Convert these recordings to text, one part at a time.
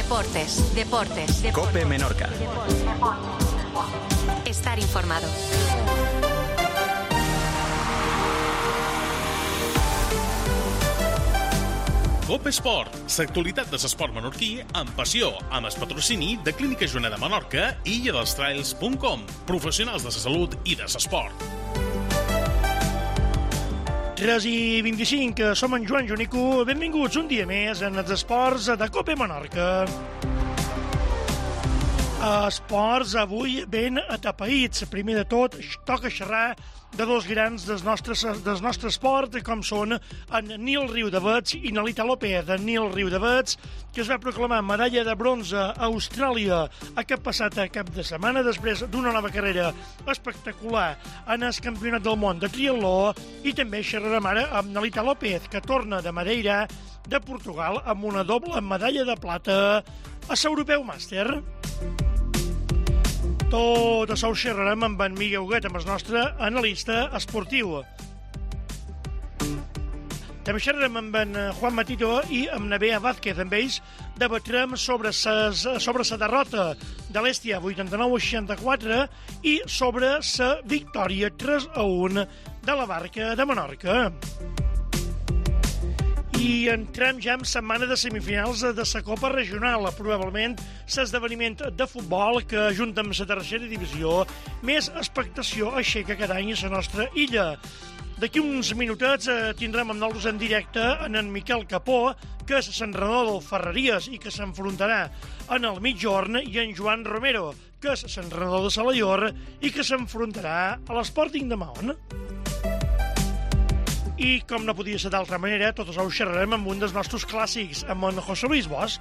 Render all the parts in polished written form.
Deportes. COPE Menorca. Estar informado. COPE Esport, l'actualitat de l'esport menorquí amb passió, amb el patrocini de Clínica Joana de Menorca i IllaDelsTrails.com, professionals de la salut i de l'esport. 3:25, som en Joan Jonico, benvinguts un dia més en els esports de COPE Menorca. Esports avui ben atapeïts. Primer de tot, toca xerrar de dos grans del nostre esport, com són en Nil Riudavets i Nalita López. En Nil Riudavets, que es va proclamar medalla de bronze a Austràlia aquest passat cap de setmana, després d'una nova carrera espectacular en el Campionat del Món de triatló, i també xerrarem ara amb Nalita López, que torna de Madeira, de Portugal, amb una doble medalla de plata a l'Europeu Màster. Tot això ho xerrarem amb en Miguel Huguet, amb el nostre analista esportiu. També xerrarem amb en Juan Matito i amb Nabea Vázquez. Amb ells debatrem sobre la derrota de l'Hèstia 89-64 i sobre la victòria 3-1 de la Barca de Menorca. I entrem ja en setmana de semifinals de la Copa Regional, probablement l'esdeveniment de futbol que, junt amb la tercera divisió, més expectació aixeca cada any a la nostra illa. D'aquí uns minutets tindrem amb nosaltres en directe en Miquel Capó, que és l'entrenador del Ferreries i que s'enfrontarà en el Mitjorn, i en Joan Romero, que és l'entrenador de Salaior i que s'enfrontarà a l'Sporting de Mahón. I, com no podia ser d'altra manera, tot això ho xerrarem amb un dels nostres clàssics, amb en José Luis Bosch.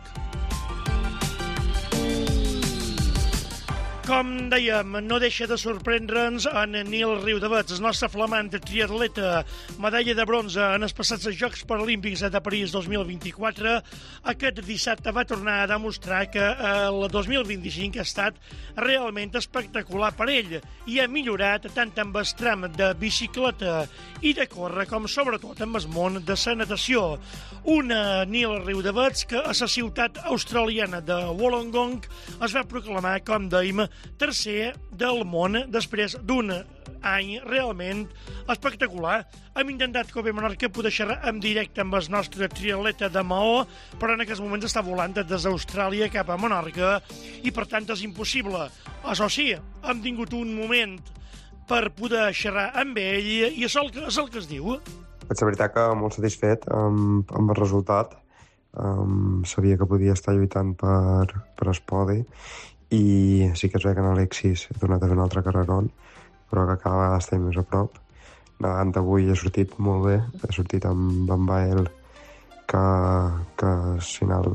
Com dèiem, no deixa de sorprendre'ns en Nil Riudavets, el nostre flamant triatleta, medalla de bronze en els passats Jocs Paralímpics de París 2024. Aquest dissabte va tornar a demostrar que el 2025 ha estat realment espectacular per ell i ha millorat tant amb el tram de bicicleta i de córrer com sobretot amb el món de la natació. Una Nil Riudavets que a la ciutat australiana de Wollongong es va proclamar, com dèiem, tercer del món després d'un any realment espectacular. Hem intentat COPE Menorca poder xerrar en directe amb el nostre triatleta de Maó, però en aquests moments està volant des d'Austràlia cap a Menorca i per tant és impossible. Això sí, hem tingut un moment per poder xerrar amb ell i és el que es diu. És la veritat que molt satisfet amb el resultat. Sabia que podia estar lluitant per el podi i sí que es ve que en Alexis he tornat a fer un altre carrerón, però que cada vegada estem més a prop. Nedant avui he sortit molt bé, he sortit amb en Bael, que al final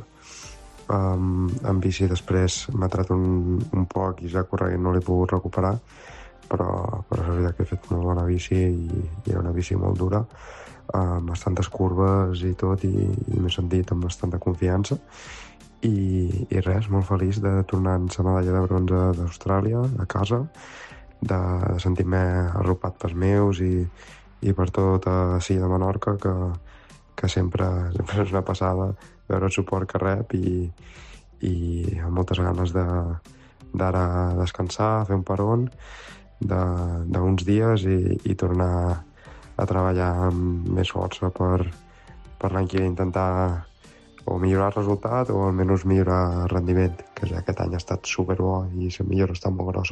en bici després m'ha tret un poc i ja corrent no l'he pogut recuperar, però és veritat que he fet molt bona bici i era una bici molt dura, amb bastantes curves i tot, i m'he sentit amb bastanta confiança. I res, molt feliç de tornar amb la medalla de bronze d'Austràlia a casa, de sentir-me arropat pels meus i per tot a Silla de Menorca, que sempre és una passada veure el suport que rep i amb moltes ganes d'ara descansar, fer un peron d'uns dies i tornar a treballar amb més força per l'any que intentar o millorar el resultat o almenys millorar el rendiment, que ja aquest any ha estat superbo i la millora està molt grossa.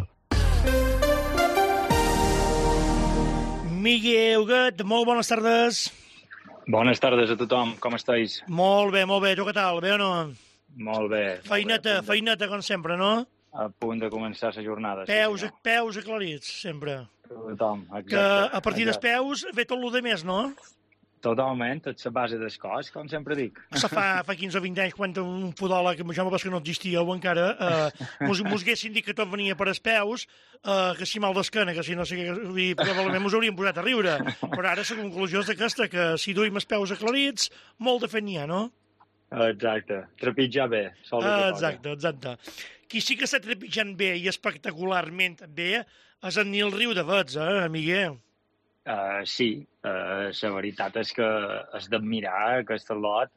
Miguel Huguet, molt bones tardes. Bones tardes a tothom, com estàs? Molt bé, molt bé. Tu què tal, bé o no? Molt bé. Feineta com sempre, no? A punt de començar la jornada. Peus aclarits, sempre. Tothom, exacte. Que a partir dels peus ve tot el de més, no? Totalment, tot la base del cos, com sempre dic. Això fa 15 o 20 anys, quan un podòleg, jo me que no existíeu encara, mos haguessin dit que tot venia per els peus, que si mal d'esquena, que si no sé què, probablement mos hauríem posat a riure. Però ara la conclusió és aquesta, que si duim els peus aclarits, molt de fet n'hi ha, no? Exacte, trepitjar bé. Exacte. Qui sí que està trepitjant bé i espectacularment bé és en Nil Riudavets, Miguel? Sí, la veritat és que és d'admirar aquest lot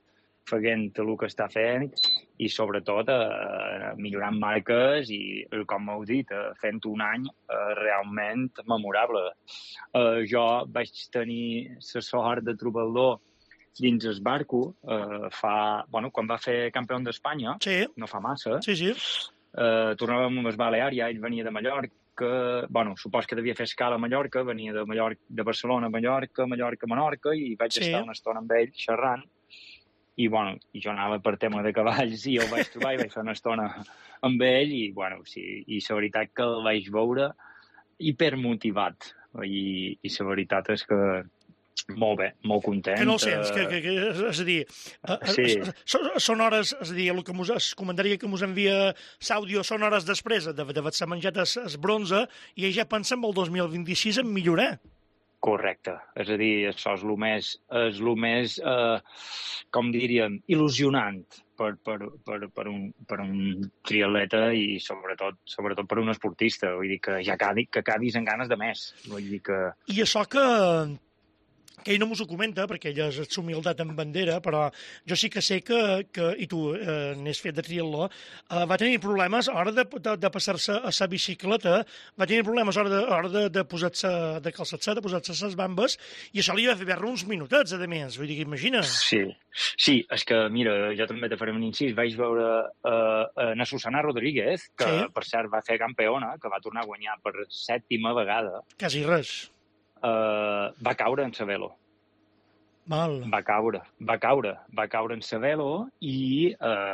fent el que està fent i sobretot millorant marques i, com heu dit, fent un any realment memorable. Jo vaig tenir la sort de trobar-lo dins el barco quan va fer campió d'Espanya, no fa massa. Sí. Tornàvem a Balear, ja ell venia de Mallorca, supos que devia fer escala a Mallorca, venia de Barcelona a Mallorca, a Menorca, i vaig estar una estona amb ell xerrant, i jo anava per tema de cavalls i el vaig trobar i vaig fer una estona amb ell, i la veritat que el vaig veure hipermotivat, i la veritat és que molt bé, molt content. Que no el sents, és a dir, són hores, és a dir, el comentari que ens envia l'àudio són hores després d'haver-se menjat el bronze i ja pensa en el 2026 en millorar. Correcte, és a dir, això és el més com diríem, il·lusionant per un triatleta i sobretot per un esportista. Vull dir que ja acabis amb ganes de més. Vull dir que... I això que ell no m'ho comenta, perquè ella és humilitat en bandera, però jo sí que sé que i tu n'has fet de triatló, va tenir problemes a l'hora de passar-se a la bicicleta, va tenir problemes a l'hora de posar-se, de calçar-se, de posar-se les bambes, i això li va fer perdre uns minutets, a més. Vull dir, imagina. Sí, és que, mira, jo també te faré un incís. Vaig veure na Susana Rodríguez, que per cert va fer campiona, que va tornar a guanyar per 7ª vegada. Quasi res. Va caure en Sabelo. Mal. Va caure en Sabelo i,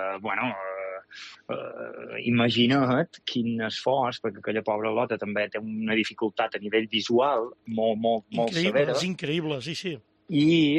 imagina't quin esforç, perquè aquella pobra lota també té una dificultat a nivell visual molt severa. És increïble, sí. I,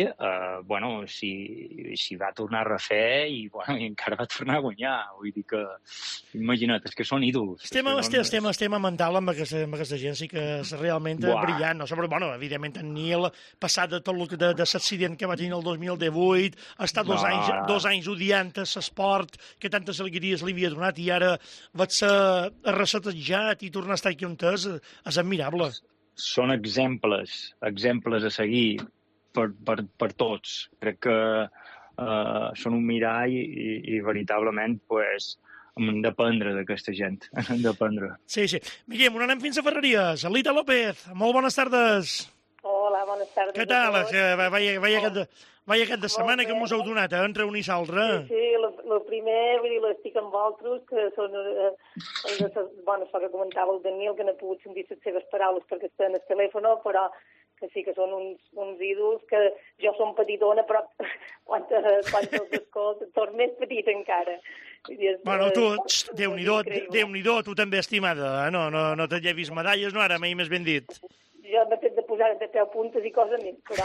s'hi va tornar a refer i encara va tornar a guanyar. Vull dir que, imagina't, és que són ídols. Estem a mental amb aquesta gent, sí que és realment brillant. No? Evidentment, en Nil, passat de tot de l'accident que va tenir el 2018, ha estat 2 anys odiant l'esport, que tantes alegries li havia donat, i ara va-se resetejat i tornar a estar aquí on és admirable. Són exemples a seguir per tots. Crec que són un mirall i veritablement hem d'aprendre d'aquesta gent. Hem d'aprendre. Sí. Miguel, on anem fins a Ferreries? Alita López, molt bones tardes. Hola, bones tardes. Què tal? Vaya aquest de setmana que mos heu donat, entre un i l'altre. Sí, el primer, vull dir, l'estic amb vosaltres, que són, això que comentava el Daniel, que no he pogut sentir les seves paraules perquè està en el telèfon, però que sí que són uns ídols, que jo som petitona, però quan els escolto, torn més petit encara. Tu, Déu-n'hi-do, tu també estimada, no te llevis medalles, no, ara mai més ben dit. Jo m'he fet de posar de 10 puntes i coses més, però...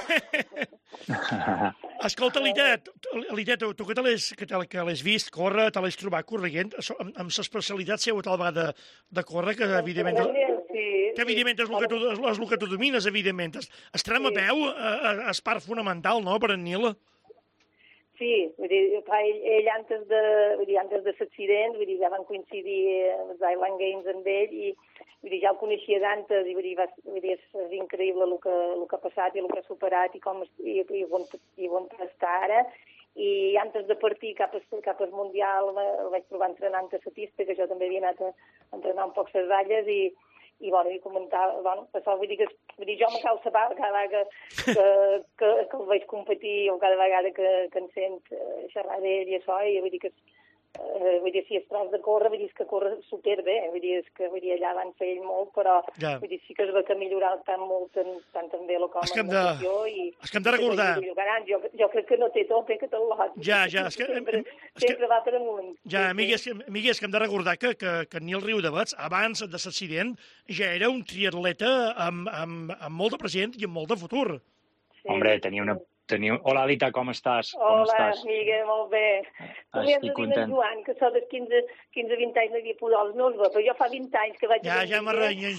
Escolta, Litet, tu que l'has vist córrer, te l'has trobat corrent, amb l'especialitat seva tal vegada de córrer, que evidentment és el que tu domines, evidentment. Es trama a peu, és part fonamental, no?, per en Nil. Sí, vull dir, ell antes de l'accident, vull dir, ja van coincidir els Island Games amb ell i vull dir, ja el coneixia d'antes i vull dir, és increïble el que ha passat i el que ha superat i on està ara. I antes de partir cap al Mundial el vaig trobar entrenant a la pista, que jo també havia anat a entrenar un poc les ratlles i comentava, això vull dir que jo me cau saber cada vegada que el veig competir o cada vegada que em sent xerrar d'ell i això, i vull dir que si es tracta de córrer, vull dir que corre superbé, vull dir allà van fer ell molt, però vull dir sí que es va que millorar tant també el com a natació i... És que hem de recordar... Jo crec que no té tope, que tot l'hot. Sempre va per amunt. Ja, amigues, que hem de recordar que Nil Riudavets, abans de l'accident, ja era un triatleta amb molt de present i amb molt de futur. Hombre, tenia una... Hola, Alita, com estàs? Hola, Miguel, molt bé. Tu m'has de dir en Joan, que són dels 15-20 anys no havia podat els meus, però jo fa 20 anys que vaig... Ja m'arrenyen,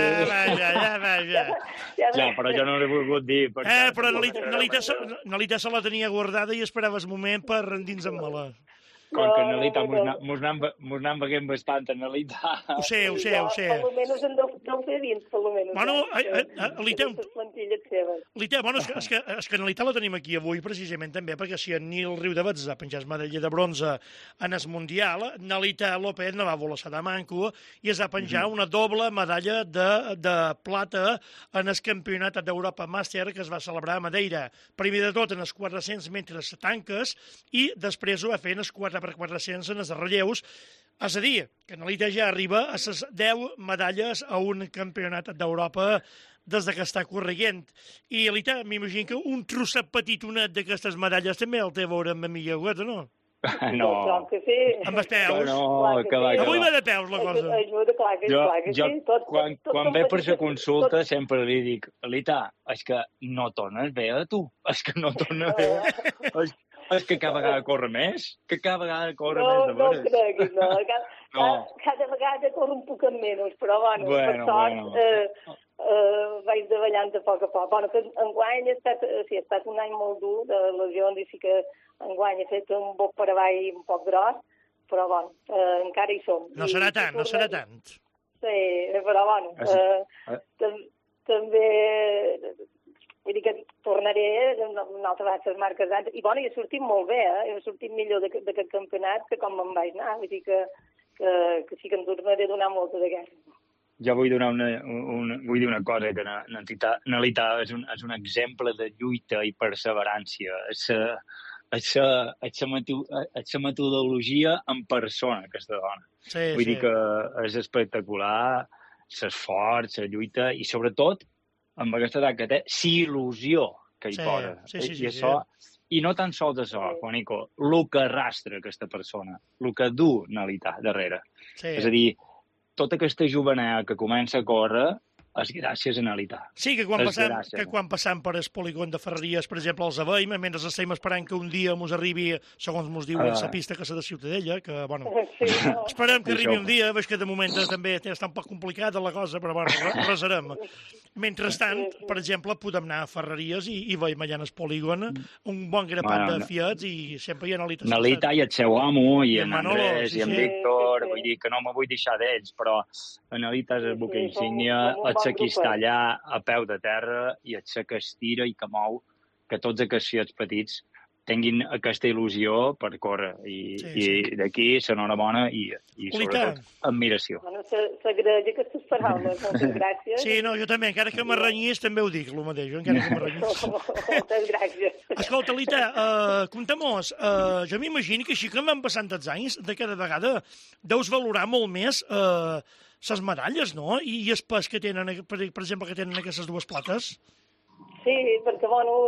ja, però jo no l'he volgut dir. Però Nalita se la tenia guardada i esperava el moment per endinsar-me-la. Com que Nalita mos n'han veient bastant, Nalita. Ho sé. Almenys en deu sé dins, per almenys. Bueno, l'Ita... Les plantilles seves. L'Ita, bueno, és que en l'Ita la tenim aquí avui precisament també, perquè si en Nil Riudeberts ha penjat medalla de bronze en el Mundial, Nalita López no va voler ser de manco i es va penjar una doble medalla de plata en el Campionat d'Europa Màster que es va celebrar a Madeira. Primer de tot en els 400 metres tanques i després ho va fer en els 4x400 en els relleus. És a dir, que Nalita ja arriba a les 10 medalles a un Campionat d'Europa des que està corrent. I, Alita, m'imagino que un trosset petitonet d'aquestes medalles també el té a veure amb Amiga Hueta, no? No. Que sí. Amb els peus. No, que va. Avui va de peus, la cosa. Ajuda, clar que jo, sí. Quan ve per la consulta, sempre li dic, Alita, és que no tornes bé a tu. És que no tornes bé. És que cada vegada corre més. Que cada vegada corre més de veres. No crec, no. Cada vegada corre un poc menys, però, per sort, vaig davallant a poc a poc. Bueno, que enguany ha estat un any molt dur de lesions i sí que enguany he fet un boc per avall un poc gros, però encara hi som. No serà tant, no serà tant. Sí, però també vull dir que tornaré una altra vegada a les marques d'anys. I he sortit molt bé, he sortit millor d'aquest campionat que com me'n vaig anar. Vull dir que sí que em tornaré a donar molta d'aquesta. Jo vull dir una cosa, que Nalita és un exemple de lluita i perseverància. És la metodologia en persona, aquesta dona. Vull dir que és espectacular, l'esforç, la lluita, i sobretot, amb aquesta edat que té, l'il·lusió que hi posa. I no tan sols això, Juanico, el que arrastra aquesta persona, el que du Nalita darrere. És a dir, tota aquesta jovenea que comença a córrer és gràcies a Nalita. Sí, que quan passam per el polígon de Ferreries, per exemple, els aveim, mentre estem esperant que un dia mos arribi, segons mos diu la pista que s'ha de Ciutadella, que, esperem que arribi un dia, veig que de moment també està un poc complicada la cosa, però, resarem. Mentrestant, per exemple, podem anar a Ferreries i veiem allà en el polígon un bon grapat de fiats i sempre hi ha Nalita. Nalita i el seu amo, i en Andrés, i en Víctor, vull dir que no me vull deixar d'ells, però Nalita és el buque insígnia, que està allà a peu de terra i és que estira i que mou, que tots aquests fiats petits tinguin aquesta il·lusió per córrer. I d'aquí s'enhorabona i sobretot admiració. S'agraeix aquestes paraules, moltes gràcies. Sí, no, jo també, encara que m'arrenyís també ho dic, el mateix, encara que m'arrenyís. Moltes gràcies. Escolta, Lita, compta-mos, jo m'imagino que així que van passant els anys, de cada vegada deus valorar molt més les medalles, no? I el pes que tenen, per exemple, que tenen aquestes dues plates? Sí, perquè,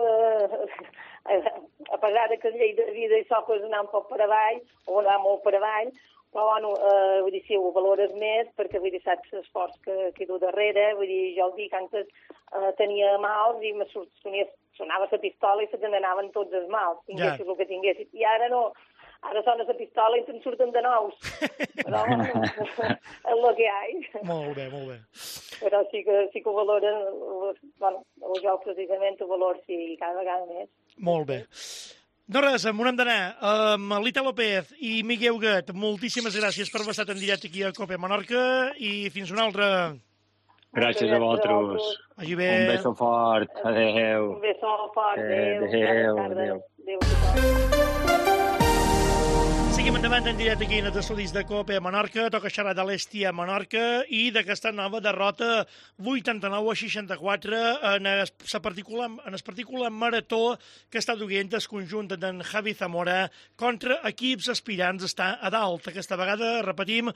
a pesar que la llei de vida i això és anar un poc per avall, o anar molt per avall, però, vull dir, sí, ho valores més, perquè, vull dir, saps l'esforç que du darrere, vull dir, jo el dic, antes tenia mals i sonava la pistola i se te n'anaven tots els mals, tinguessis el que tinguessis, i ara no. Ara sona la pistola i te'n surten de nous. Però és el que hi ha. Molt bé, molt bé. Però sí que ho valoren, el joc precisament ho valor sí cada vegada més. Molt bé. No res, on hem d'anar? Amb Lita López i Miguel Huguet, moltíssimes gràcies per haver estat en directe aquí a Cope Menorca i fins una altra. Gràcies a vosaltres. Vagi bé. Un beso fort. Adéu. Un beso fort. Adéu. Adéu. Seguim endavant en directe aquí en els estudis de Cope a Menorca. Toca xerrar de l'Hèstia Menorca i d'aquesta nova derrota 89-64 en el particular marató que està duent el conjunt d'en Javi Zamora contra equips aspirants està a dalt. Aquesta vegada, repetim,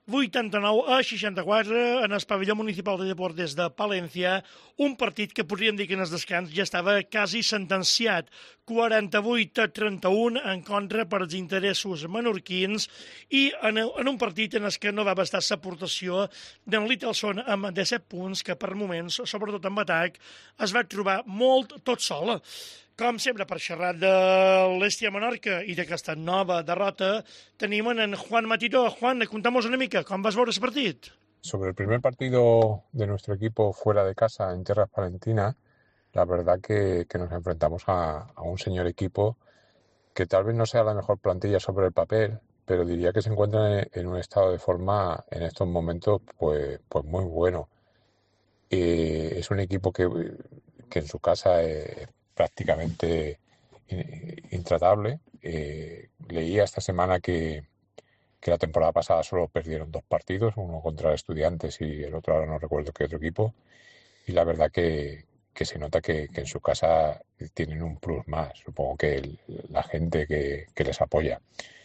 89-64 en el pavelló municipal de Deportes de Palència, un partit que podríem dir que en el descans ja estava quasi sentenciat. 48-31 en contra per als interessos menorquins i en un partit en el que no va bastar l'aportació d'en Littelson amb 17 punts que per moments, sobretot en atac, es va trobar molt tot sol. Com sempre, per xerrar de l'Hèstia Menorca i d'aquesta nova derrota, tenim en Juan Matitó. Juan, contamos una mica, com vas veure el partit? Sobre el primer partido de nuestro equipo fuera de casa en tierras palentinas, la verdad que nos enfrentamos a un señor equipo que tal vez no sea la mejor plantilla sobre el papel, pero diría que se encuentra en un estado de forma en estos momentos pues muy bueno. Es un equipo que en su casa es prácticamente intratable. Leía esta semana que la temporada pasada solo perdieron 2 partidos, uno contra Estudiantes y el otro ahora no recuerdo qué otro equipo, y la verdad que se nota que en su casa tienen un plus más, supongo que la gente que les apoya.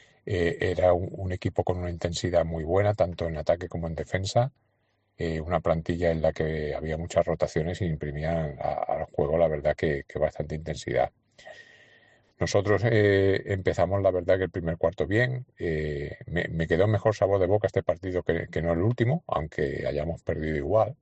Era un equipo con una intensidad muy buena, tanto en ataque como en defensa, una plantilla en la que había muchas rotaciones y imprimían al juego, la verdad, que bastante intensidad. Nosotros empezamos, la verdad, que el primer cuarto bien. Me quedó mejor sabor de boca este partido que no el último, aunque hayamos perdido igual.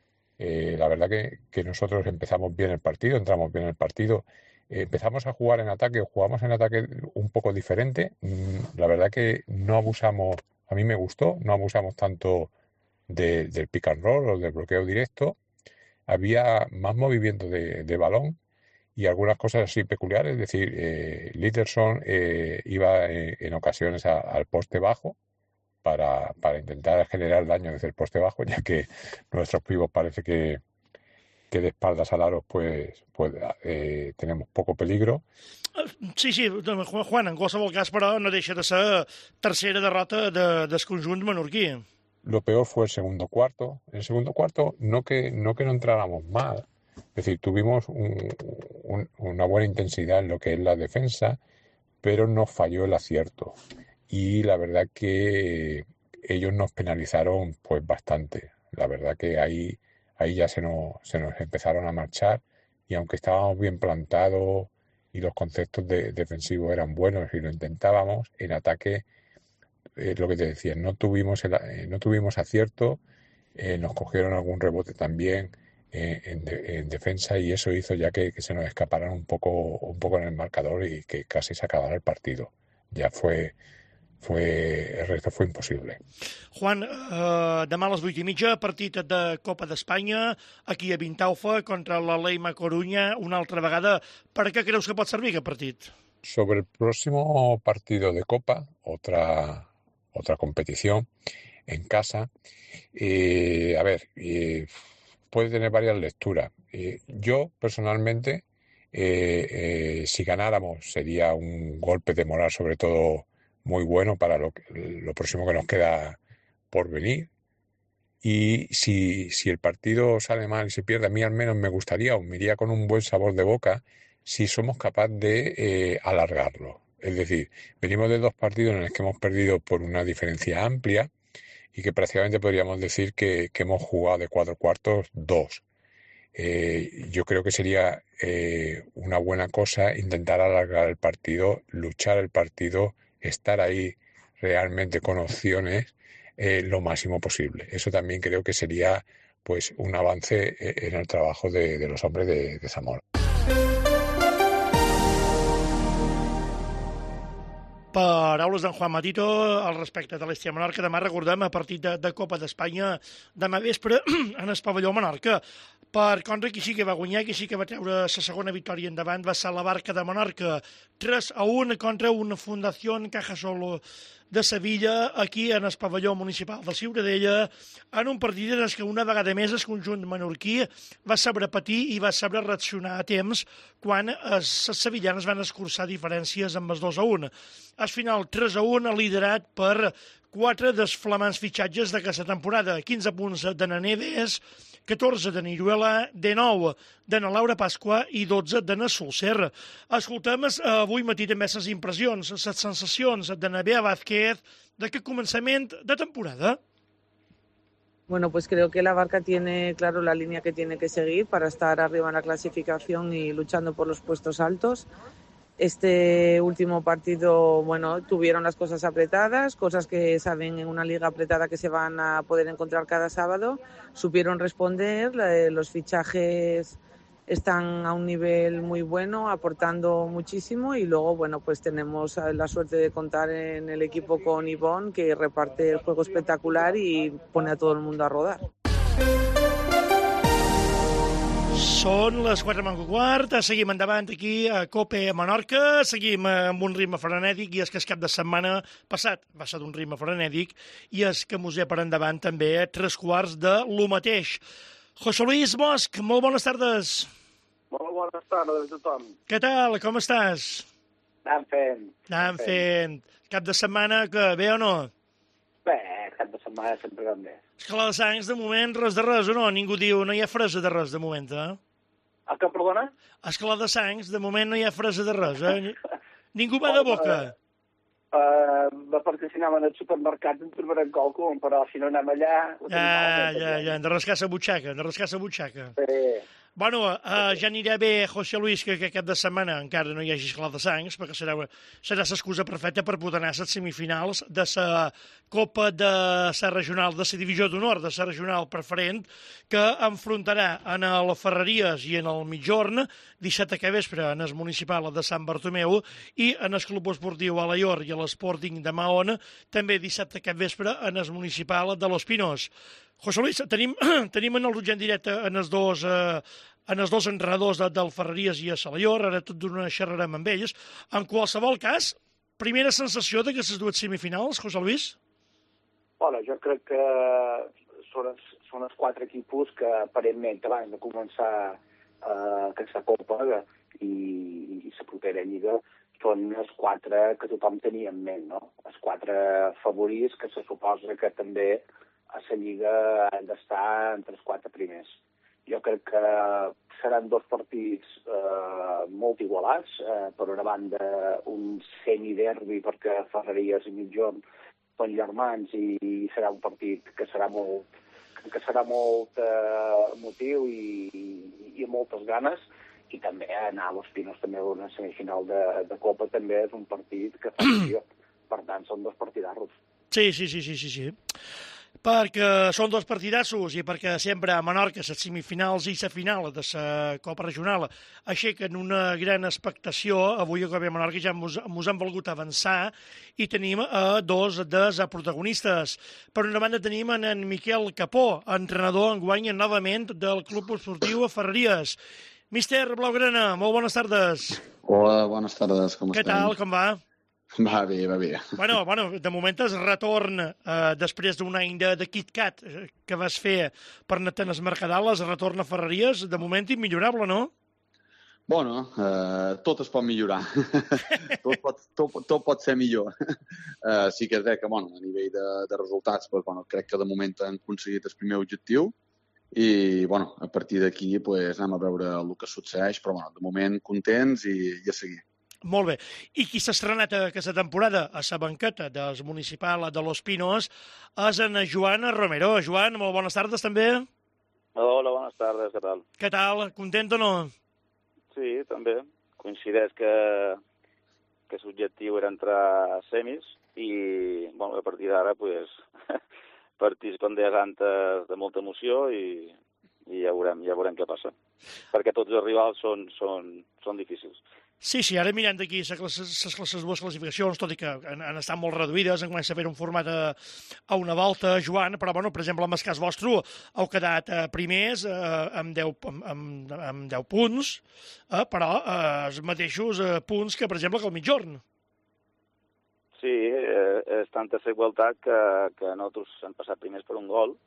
La verdad que nosotros empezamos bien el partido, entramos bien en el partido. Empezamos a jugar en ataque, jugamos en ataque un poco diferente. La verdad que no abusamos, a mí me gustó, no abusamos tanto del pick and roll o del bloqueo directo. Había más movimiento de balón y algunas cosas así peculiares, es decir, Litterson iba en ocasiones al poste bajo para intentar generar daño desde el poste bajo, ya que nuestros pibos parece que de espaldas al aro pues tenemos poco peligro. Sí, Juan, en qualsevol cas, però, no deixa de ser tercera derrota del conjunt menorquí. Lo peor fue el segundo cuarto. En el segundo cuarto no que no entráramos mal, es decir, tuvimos una buena intensidad en lo que es la defensa, pero nos falló el acierto. Y la verdad que ellos nos penalizaron pues bastante. La verdad que ahí ya se nos empezaron a marchar, y aunque estábamos bien plantados y los conceptos defensivos eran buenos y lo intentábamos, en ataque, lo que te decía, no tuvimos acierto, nos cogieron algún rebote también en defensa, y eso hizo ya que se nos escaparan un poco en el marcador y que casi se acabara el partido. Ya el resto fue imposible. Juan, demà a les 8:30, partit de Copa d'Espanya, aquí a Vintaufa, contra la Leima Coruña, una altra vegada. Per què creus que pot servir aquest partit? Sobre el próximo partido de Copa, otra competición en casa, puede tener varias lecturas. Yo, personalmente, si ganáramos, sería un golpe de moral, sobre todo muy bueno para lo próximo que nos queda por venir. Y si el partido sale mal y se pierde, a mí al menos me iría con un buen sabor de boca si somos capaces de alargarlo. Es decir, venimos de 2 partidos en los que hemos perdido por una diferencia amplia y que prácticamente podríamos decir que hemos jugado de 4 cuartos 2. Yo creo que sería una buena cosa intentar alargar el partido, luchar el partido, estar ahí realmente con opciones lo máximo posible. Eso también creo que sería pues un avance en el trabajo de los hombres de Zamora. Paraules d'en Juan Matito al respecte de l'Estia Menorca. Demà recordem a partit de Copa d'Espanya demà vespre en el pavelló Menorca. Per contra, qui sí que va guanyar, qui sí que va treure la segona victòria endavant va ser la Barca de Menorca. 3-1 contra una Fundació Cajasol de Sevilla, aquí en el pavelló municipal de Ciutadella, en un partit en què una vegada més el conjunt menorquí va saber patir i va saber reaccionar a temps quan les sevillanes van escurçar diferències amb els 2-1. Al final, 3-1, liderat per 4 dels flamants fitxatges d'aquesta temporada. 15 punts de Neves, 14 de Niruela, 19 de na Laura Pasqua i 12 de na Solser. Escoltem avui matí també les impressions, les sensacions de na Bea Vázquez d'aquest començament de temporada. Bueno, pues creo que la Barca tiene claro la línea que tiene que seguir para estar arriba en la clasificación y luchando por los puestos altos. Este último partido, bueno, tuvieron las cosas apretadas, cosas que saben en una liga apretada que se van a poder encontrar cada sábado. Supieron responder, los fichajes están a un nivel muy bueno, aportando muchísimo, y luego, bueno, pues tenemos la suerte de contar en el equipo con Ivonne, que reparte el juego espectacular y pone a todo el mundo a rodar. Són les 4:15, seguim endavant aquí a Cope Menorca, seguim amb un ritme frenèdic, i és que el cap de setmana passat va ser d'un ritme frenèdic, i és que mos he per endavant també 3 quarts de lo mateix. José Luis Bosch, molt bones tardes. Molt bones tardes a tothom. Què tal, com estàs? Anant fent. Cap de setmana, que bé o no? Bé, cap de setmana sempre van bé. Escalada-sangs, de moment, res de res, o no? Ningú diu, no hi ha fresa de res, de moment, eh? El que, perdona? Escalada-sangs, de moment no hi ha fresa de res, eh? Ningú va de boca. Perquè si anàvem al supermercat en trobarem qualcun, però si no anem allà... Ja, hem de rascar sa butxaca, Sí. Bueno, ja anirà bé, José Luis, que cap de setmana encara no hi hagi escalada-sangs, perquè serà l'excusa perfecta per poder anar a les semifinals de la Copa de la Regional, de la Divisió d'Honor, de la Regional Preferent, que enfrontarà en el Ferreries i en el Mitjorn, dissabte que vespre en el Municipal de Sant Bartomeu i en el Club Esportiu Alaior i l'Sporting de Mahón, també dissabte que vespre en el Municipal de Los Pinos. José Luis, tenim en el en directe en els dos entrenadors del Ferreries i a Alaior, ara tot d'una xerrarem amb ells. En qualsevol cas, primera sensació d'aquestes dues semifinals, José Luis? Bueno, jo crec que són els 4 equipos que aparentment abans de començar aquesta Copa i la propera Lliga són els 4 que tothom tenia en ment, no? Els 4 favorits que se suposa que també a la Lliga han d'estar entre els 4 primers. Jo crec que seran 2 partits molt igualats. Per una banda, un semiderbi, perquè Ferreries i Mitjorn són germans i serà un partit que serà molt emotiu i amb moltes ganes. I també anar a Los Pinos, també una semifinal de Copa, també és un partit que fa il·lusió. Per tant, són 2 partidassos. Sí. Perquè són 2 partidassos i perquè sempre a Menorca les semifinals i la final de la Copa Regional aixequen una gran expectació. Avui a Copa Menorca ja mos han volgut avançar i tenim 2 dels protagonistes. Per una banda tenim en Miquel Capó, entrenador enguany novament del Club Esportiu Ferreries. Míster Blaugrana, molt bones tardes. Hola, bones tardes, com estem? Què tal, com va? Va bé. Bueno, de moment el retorn, després d'un any de KitKat que vas fer per Natanes Mercadal, el retorn a Ferreries, de moment immillorable, no? Bueno, tot es pot millorar. tot pot ser millor. Sí que és bé que, a nivell de resultats, crec que de moment han aconseguit el primer objectiu i, a partir d'aquí anem a veure el que succeeix, però, de moment contents i a seguir. Molt bé. I qui s'ha estrenat aquesta temporada a la banqueta del Municipal de Los Pinos és en Joan Romero. Joan, molt bones tardes també. Hola, bones tardes, què tal? Què tal, content o no? Sí, també. Coincideix que l'objectiu era entrar a semis i, a partir d'ara, partits, com deies antes, de molta emoció i ja veurem què passa. Perquè tots els rivals són difícils. Sí, ara mirant d'aquí les dues classificacions, tot i que han estat molt reduïdes, en comença a fer un format a una volta, Joan, però, per exemple, en el cas vostre, heu quedat primers amb 10 punts, però els mateixos punts que, per exemple, que el Mitjorn. Sí, és tanta la igualtat que nosaltres hem passat primers per un gol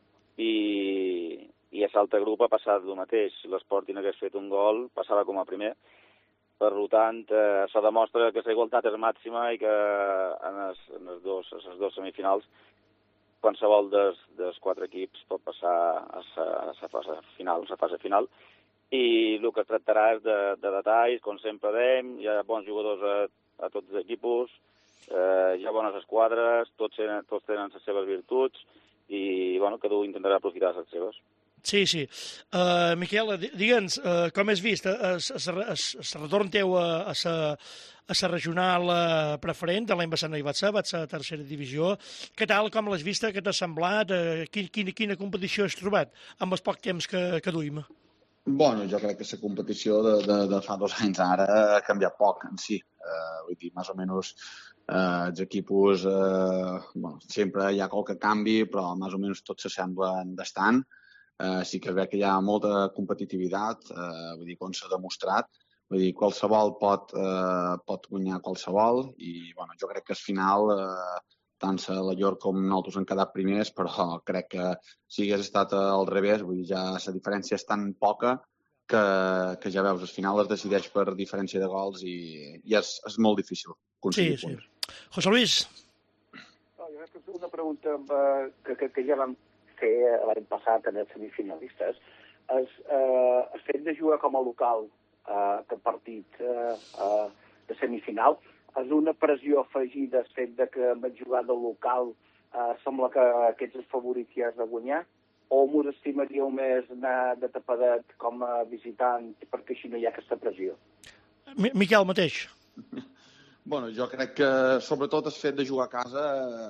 i l'altre grup ha passat el mateix. Si l'Sporting hagués fet un gol, passava com a primer. Per tant, se demostra que la igualtat és màxima i que en les dues semifinals qualsevol dels 4 equips pot passar a la fase final. I el que es tractarà és de detalls, com sempre dèiem, hi ha bons jugadors a tots els equips, hi ha bones esquadres, tots tenen les seves virtuts i cada un intentarà aprofitar les seves. Sí. Miquel, digue'ns, com has vist el retorn teu a la regional preferent? De l'any passat no hi vaig ser a tercera divisió. Què tal, com l'has vista, què t'ha semblat? Quina competició has trobat amb el poc temps que duim? Bueno, jo crec que la competició de fa 2 anys ara ha canviat poc en si. Vull dir, més o menys els equips, sempre hi ha qualque canvi, però més o menys tots s'assemblen bastant. Sí que veig que hi ha molta competitivitat, vull dir, com s'ha demostrat. Vull dir, qualsevol pot guanyar qualsevol i jo crec que al final tant la Llor com nosaltres han quedat primers, però crec que si hagués estat al revés, vull dir, ja la diferència és tan poca que ja veus, al final es decideix per diferència de gols i és molt difícil aconseguir punts. José Luis. Jo crec que és una pregunta que ja vam fer l'any passat en els semifinalistes. El fet de jugar com a local aquest partit de semifinal és una pressió afegida el fet de que amb jugar de local sembla que aquests els favorits ja has de guanyar, o m'ho estimaríeu més anar de tapadet com a visitant perquè així no hi ha aquesta pressió? Miquel, mateix. Bueno, jo crec que sobretot el fet de jugar a casa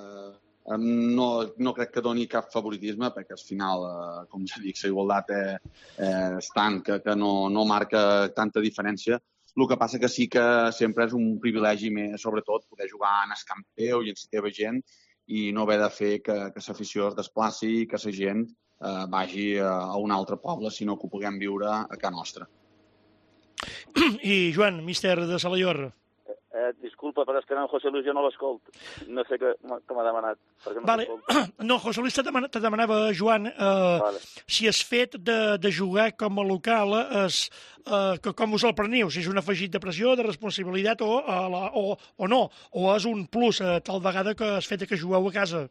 no crec que doni cap favoritisme, perquè al final, com ja dic, la igualtat és tant que no marca tanta diferència. El que passa que sí que sempre és un privilegi més, sobretot, poder jugar en el camp teu i en la teva gent i no haver de fer que l'afició es desplaci i que la gent vagi a un altre poble, sinó que ho puguem viure a casa nostra. I Joan, míster de Salallor. Disculpa, però és que en José Luis jo no l'escolt. No sé què m'ha demanat. Vale. No, José Luis te demanava, Joan, si has fet de jugar com a local, com us el preniu? Si és un afegit de pressió, de responsabilitat o no? O és un plus tal vegada que has fet que jugueu a casa?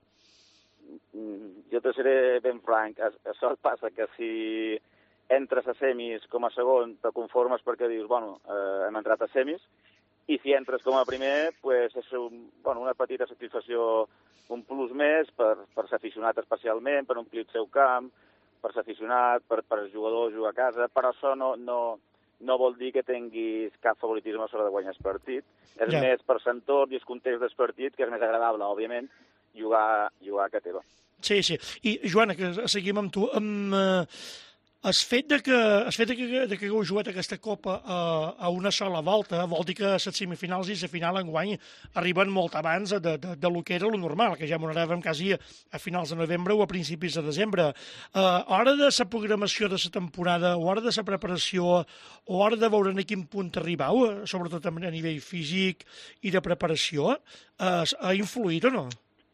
Jo te seré ben franc. Això passa que si entres a semis com a segon, te conformes perquè dius, bueno, hem entrat a semis, i si entres com a primer, pues, és una petita satisfacció, un plus més per l'aficionat especialment, per omplir el seu camp, per l'aficionat, per el jugador jugar a casa, però això no vol dir que tinguis cap favoritisme a l'hora de guanyar el partit. És més per l'entorn i el context del partit, que és més agradable, òbviament, jugar a casa teva. Sí. I, Joana, que seguim amb tu. El fet de que hagueu jugat aquesta Copa a una sola volta vol dir que les semifinals i la final enguany arriben molt abans de lo que era lo normal, que ja m'ho anàvem quasi a finals de novembre o a principis de desembre. A hora de la programació de la temporada, a hora de la preparació, o a hora de veure en quin punt arribau, sobretot a nivell físic i de preparació, ha influït o no?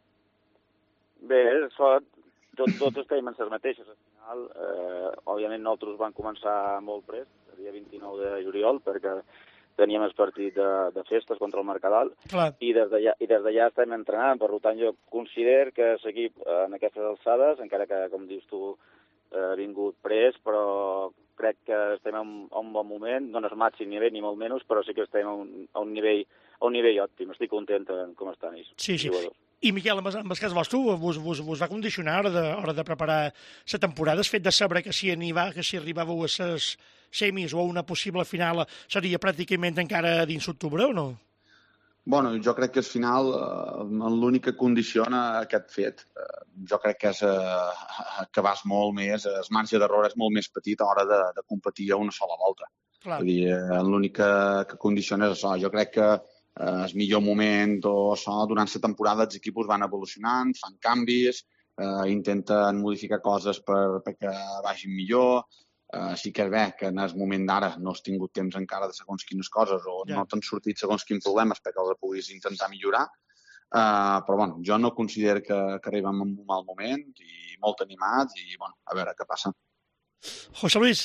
Bé, tots estem en les mateixes. Al final, òbviament, nosaltres vam començar molt prest, el dia 29 de juliol, perquè teníem el partit de festes contra el Mercadal, i des d'allà estem entrenant. Per tant, jo considero que l'equip en aquestes alçades, encara que, com dius tu, ha vingut prest, però crec que estem en un bon moment, no en el màxim nivell, ni molt menys, però sí que estem a un nivell òptim. Estic content com estan ells. Sí. I, Miquel, en el cas vostre, vos va condicionar a l'hora de preparar la temporada, el fet de saber que si arribàveu a les semis o a una possible final seria pràcticament encara dins d'octubre o no? Bueno, jo crec que al final l'únic que condiciona aquest fet, jo crec que és que vas molt més, el marge d'error és molt més petit a l'hora de competir a una sola volta. Vull dir, l'únic que condiciona és això. Jo crec que el millor moment o això, durant la temporada els equips van evolucionant, fan canvis, intenten modificar coses perquè vagin millor. Sí que és bé que en el moment d'ara no has tingut temps encara de segons quines coses o no t'han sortit segons quins problemes perquè els puguis intentar millorar. Però bueno, jo no considero que arribem en un mal moment i molt animats i a veure què passa. José Luis.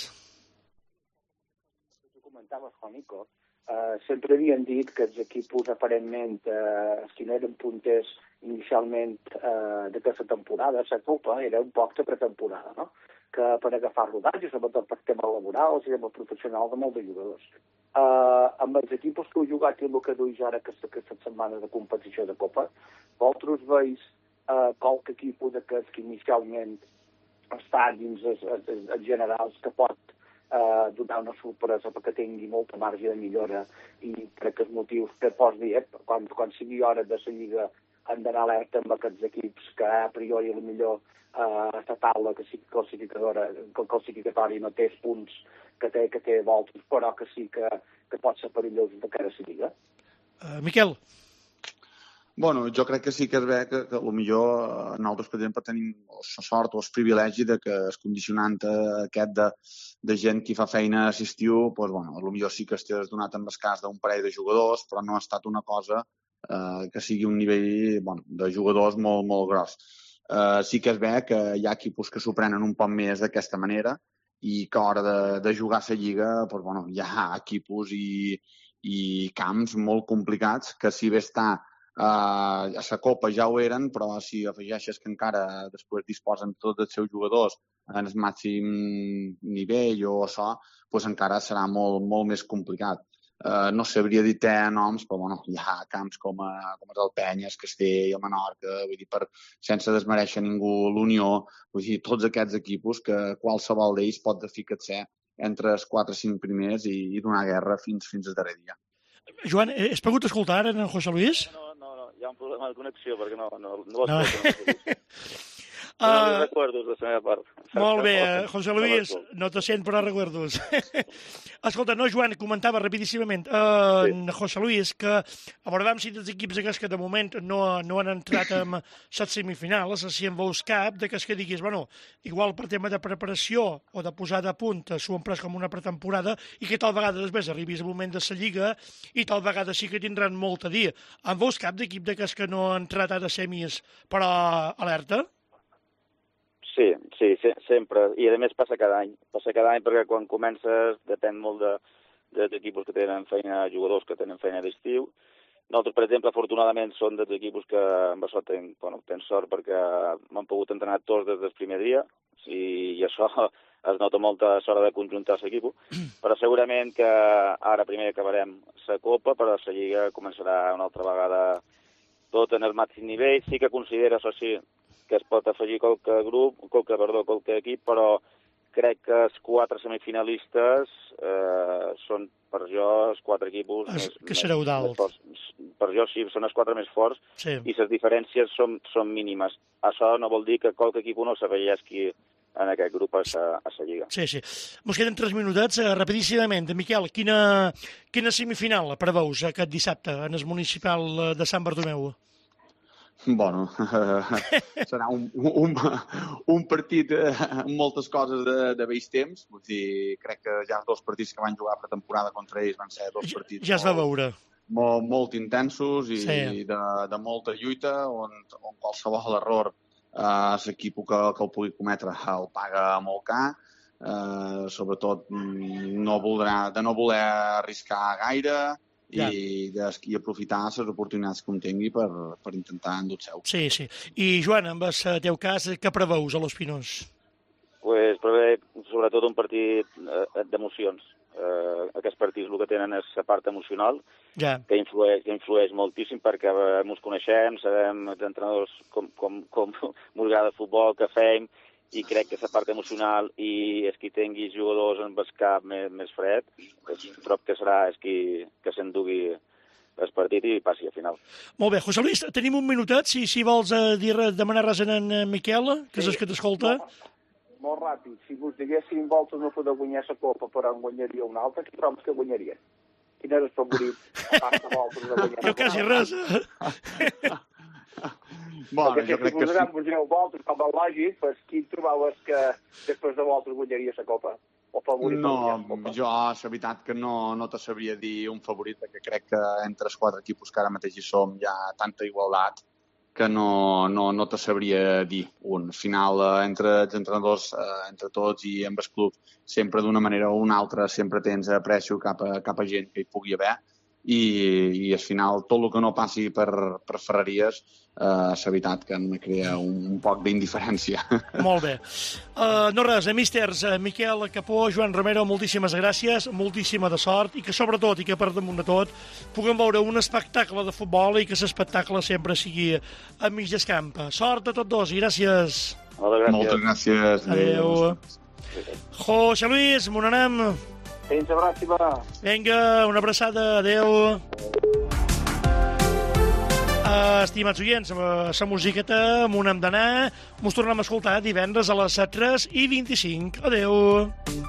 Tu comentaves, Juanico, sempre havien dit que els equips aparentment, si no eren punters inicialment d'aquesta temporada, la Copa era un poc de pretemporada, no? Que per agafar rodatge, sobretot per temes laborals i temes professionals de molts jugadors. Amb els equips que heu jugat i el que duis ara aquesta setmana de competició de Copa, vosaltres veus qualque equip d'aquests que inicialment està dins els generals que pot donar una sorpresa perquè tingui molta marge de millora i per aquests motius que pots dir, quan sigui hora de la Lliga han d'anar alerta amb aquests equips que a priori millor la taula que sigui classificatori no té els punts que té voltes, però que sí que pot ser perillós de cara a la Lliga. Miquel. Bueno, jo crec que sí que és bé que potser nosaltres, per exemple, tenim la sort o el privilegi de que el condicionant aquest de gent que fa feina a l'estiu, potser sí que es té donat en el cas d'un parell de jugadors, però no ha estat una cosa que sigui un nivell de jugadors molt, molt gros. Sí que es ve que hi ha equips que s'ho prenen un poc més d'aquesta manera i que a l'hora de jugar a la Lliga hi ha equips i camps molt complicats que si bé està a la Copa ja ho eren, però si afegeixes que encara després disposen tots els seus jugadors en el màxim nivell o això, doncs encara serà molt, molt més complicat. No sabria dir noms, però hi ha camps com el Penya, el Castell, el Menorca, vull dir, sense desmereixer ningú, l'Unió, vull dir, tots aquests equips que qualsevol d'ells pot ficar-se entre els 4 o 5 primers i donar guerra fins al darrer dia. Joan, has pogut escoltar ara en José Luis? No, hi ha un problema de connexió perquè no l'escolto. No recuerdos de la meva part. Molt bé, José Luis, no te sent però recuerdos. Escolta, Joan, comentava rapidíssimament José Luis que abordàvem si dels equips aquests que de moment no han entrat en les semifinals, si en veus cap, que diguis, igual per tema de preparació o de posada a punt s'ho han pres com una pretemporada i que tal vegada després arribis al moment de la Lliga i tal vegada sí que tindran molt a dir. En veus cap d'equip d'aquests que no han entrat a semis però alerta? Sí, sempre. I a més passa cada any. Perquè quan comences depèn molt dels equips que tenen feina, jugadors que tenen feina d'estiu. Nosaltres, per exemple, afortunadament, són dels equips que amb això tens sort perquè m'han pogut entrenar tots des del primer dia i això es nota molta sort de conjuntar l'equip. Però segurament que ara primer acabarem la Copa, però la Lliga començarà una altra vegada tot en el màxim nivell. Sí que considero, això sí, que es pot afegir qualque equip, però crec que els 4 semifinalistes són, per jo, els 4 equips que sereu dalt. Per jo sí, són els 4 més forts i les diferències són mínimes. Això no vol dir que qualque equip no s'afegeixi en aquest grup a la Lliga. Sí. Mos queden 3 minutets. Rapidíssimament, Miquel, quina semifinal preveus aquest dissabte en el municipal de Sant Bartomeu? Serà un partit amb moltes coses de vells temps. Vull dir, crec que ja els 2 partits que van jugar pretemporada contra ells van ser 2 partits ja es va veure. Molt intensos i de molta lluita, on qualsevol error l'equip que el pugui cometre el paga molt car. Sobretot no voler arriscar gaire i aprofitar les oportunitats que tingui per intentar endur seu. Sí. I, Joan, amb el teu cas, què preveus a l'Espinós? Preveu sobretot un partit d'emocions. Aquests partits el que tenen és la part emocional, que influeix moltíssim perquè ens coneixem, sabem els entrenadors com ens agrada el futbol, que fem, i crec que la part emocional i els qui tingui jugadors amb el cap més fred, trob que serà els que s'endugui el partit i passi a final. Molt bé, José Luis, tenim un minutet, si vols demanar res a en Miquel, que és el que t'escolta. Molt ràpid, si vos diguéssim vosaltres no podeu guanyar la Copa però en guanyaria una altra, qui trobes que guanyaria? Quin és el favorit a part de vosaltres de guanyar? Jo quasi res. Perquè si vosaltres guanyeu vosaltres, com a lògic, qui trobaves que després de vosaltres guanyaria la Copa? Jo, la veritat que no te sabria dir un favorit, perquè crec que entre els 4 equips que ara mateix hi som hi ha tanta igualtat que no te sabria dir un. Al final, entre els entrenadors, entre tots i amb els clubs, sempre d'una manera o una altra, sempre tens aprecio cap a gent que hi pugui haver i al final tot el que no passi per Ferreries, la veritat que em crea un poc d'indiferència. Molt bé. No res, místers, Miquel Capó, Joan Romero, moltíssimes gràcies, moltíssima de sort i que sobretot i que per damunt de tot puguem veure un espectacle de futbol i que l'espectacle sempre sigui a mig d'escamp. Sort a tots dos i gràcies. Moltes gràcies. Adéu. José Luis, m'ho anem. Fins la pròxima. Vinga, una abraçada, adéu. Estimats oients, la musiqueta m'ho hem d'anar. Mos tornem a escoltar divendres a les 3:25. Adéu.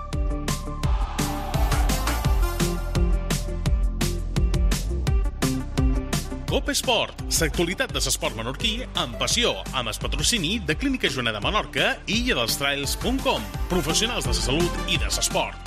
Cope Esport, l'actualitat de l'esport menorquí amb passió, amb el patrocini de Clínica Joana de Menorca i lledelstrails.com, professionals de la salut i de l'esport.